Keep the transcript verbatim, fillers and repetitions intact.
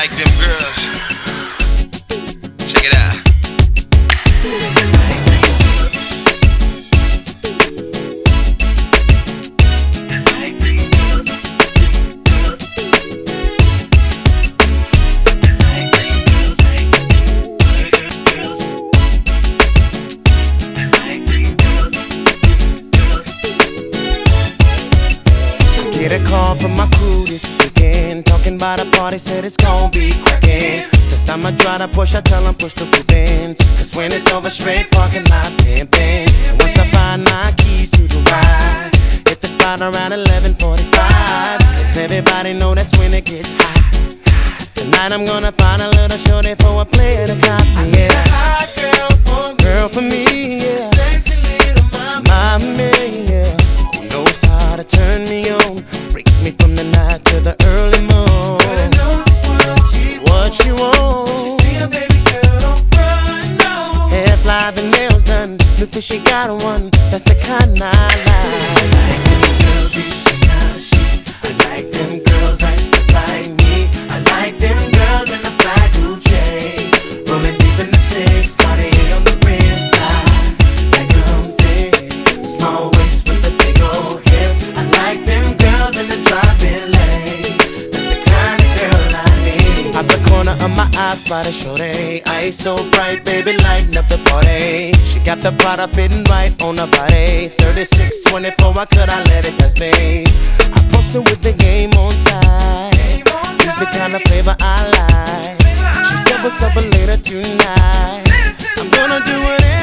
like them girls. Check it out. Get a call from my crew this weekend, talking about a party, said it's gon' be crackin'. Since I'ma try to push, I tell 'em push the bins. Cause when it's over, straight parking lot pimpin'. And once I find my keys to the ride, hit the spot around eleven forty-five. Cause everybody know that's when it gets hot. Tonight I'm gonna find a little shorty for a play at a cop, yeah. I hot girl for me, girl for me, yeah. Sexy little mama, mama, yeah. Who knows how to turn me on, break me from the night to the early morn. Better know what you want. She see a baby girl, don't run, no. Hair fly, the nails done, look that she got one. That's the kind I like. I like them girls, these kind of sheets. I like them girls that look like me. I like them girls in the fly Gucci, rolling deep in the six, Cartier on the wrist, tie. Like them thick, small waist with the big old hips. I like them girls in the driving lane. That's the kind of girl I need. At the corner of my eye, spot a shorty, eyes so bright, baby, lighten up the party. She got the product fitting right on her body. thirty-six twenty-four, why could I let it pass me? I posted with the game on time. She's the kind of flavor I like. She said what's up later tonight. I'm gonna do whatever